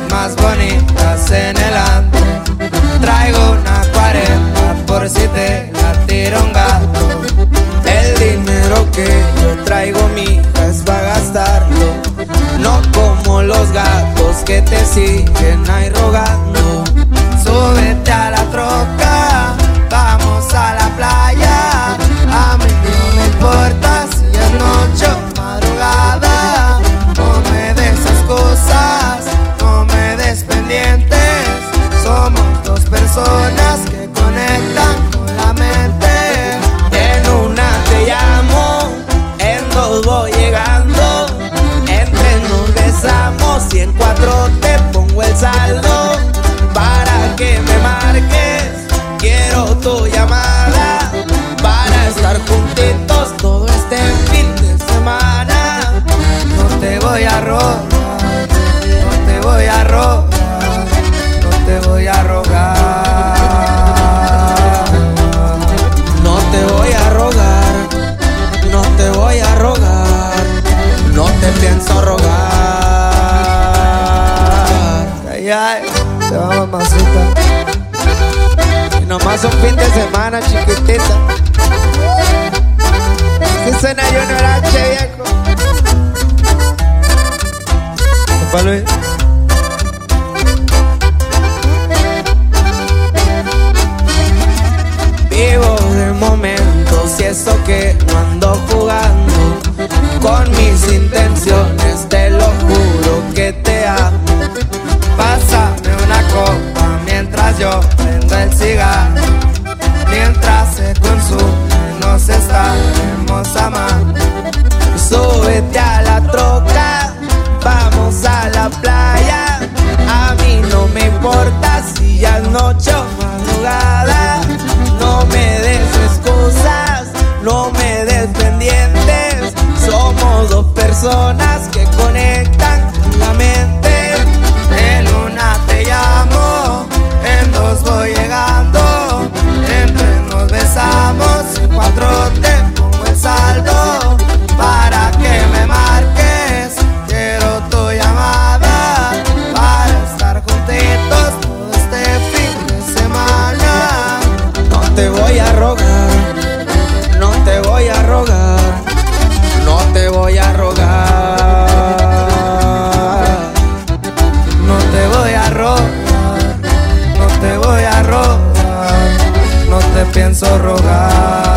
más bonitas en el antro. Traigo una 40 por si te la tira un gato. El dinero que yo traigo, mija, es pa' gastarlo. No como los gatos que te siguen ahí rogando. Súbete a la troca, vamos a la playa. A mí no me importa si es noche o madrugada. No me des esas cosas, no me des pendientes. Somos dos personas que conectan con la mente. En una te llamo, en dos voy llegando. En tres nos besamos y en cuatro te pongo el saldo. Para que me marques, quiero tu llamada. Para estar juntitos todo este fin de semana. No te voy a rogar, no te voy a rogar, no te voy a rogar. No te voy a rogar, no te voy a rogar, no te pienso rogar. Ay, ay, te va, mamacita. Y nomás un fin de semana, chiquitita. Si suena Junior H, viejo. Papá Luis. Vivo de momentos y eso que no ando jugando con mis intenciones, te lo juro que te amo. Pásame una copa mientras yo prendo el cigarro. Mientras se consume nos estaremos amando. Súbete a la troca, vamos a la playa. A mí no me importa si ya es noche o madrugada. No me des excusas, no me des pendientes. Somos dos personas que conectan con la mente. En una te llamo, en dos voy llegando. En tres nos besamos, en cuatro te pongo el saldo. Para que me marques, quiero tu llamada. Para estar juntitos todo este fin de semana. No te voy a rogar, no te voy a rogar, no te voy a rogar. No te voy a rogar, no te voy a rogar, no te pienso rogar.